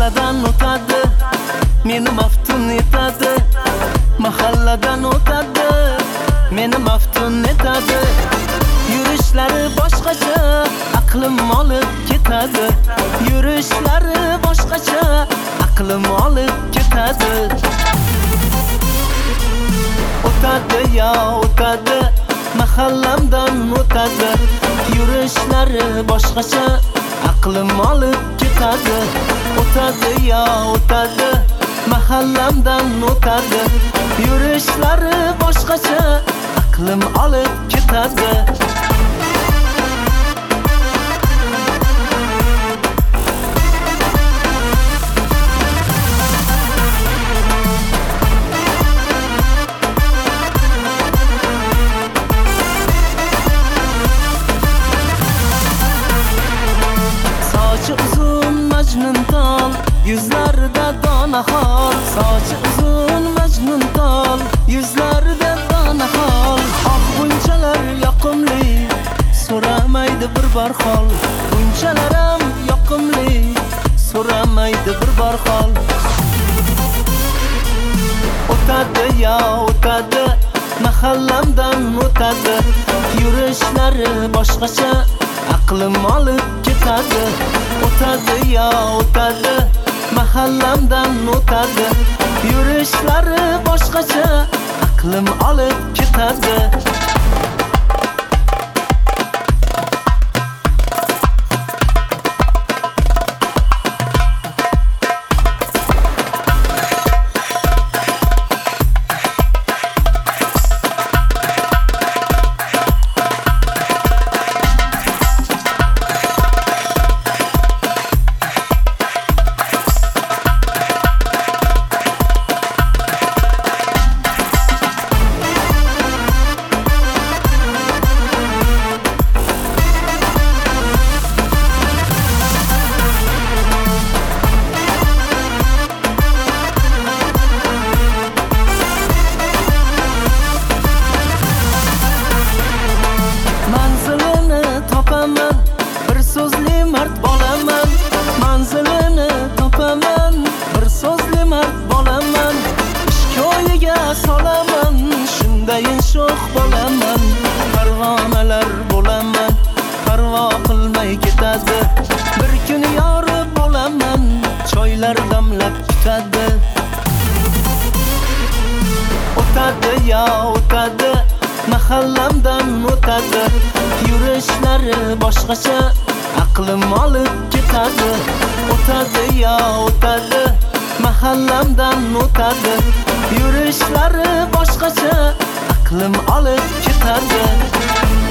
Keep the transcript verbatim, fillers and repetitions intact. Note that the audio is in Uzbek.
mahalladan o'tadi, meni maftun etadi. Mahalladan o'tadi, meni maftun etadi. Yurishlari boshqacha, aqlim olib ketadi. Yurishlari boshqacha, aqlim olib ketadi. O'tadi ya o'tadi, mahallamdan o'tadi. Yurishlari boshqacha, aqlim olib ketadi. O'tadi ya o'tadi, mahallamdan o'tadi. Yurishlari boshqacha, aqlim olib ketadi. Sochi uzun majnun tol, yuzlarida dona xol. Sochi uzun majnun tol, yuzlarida dona xol. Oq bunchalar yoqimli, so'ramaydi bir bor xol. Bunchalarim yoqimli, so'ramaydi bir bor xol. O'tadi ya o'tadi, mahallamdan o'tadi. Yurishlari boshqacha, aqlim olib ketadi. O'tadi ya o'tadi, mahallamdan o'tadi. Yurishlari boshqacha, aqlim olib ketadi. Manzilini topaman, bir so'zli mard bo'laman. Manzilini topaman, bir so'zli mard bo'laman. Ishkoyiga solaman, shundayin sho'x bo'laman. Parvonalar bo'laman, parvo qilmay ketadi. Bir kun yori bo'laman, choylar damlab kutadi. O'tadi ya o'tadi, mahallamdan o'tadi. Yurishlari boshqacha, aqlim olib ketadi. O'tadi ya o'tadi, mahallamdan o'tadi. Yurishlari boshqacha, aqlim olib ketadi.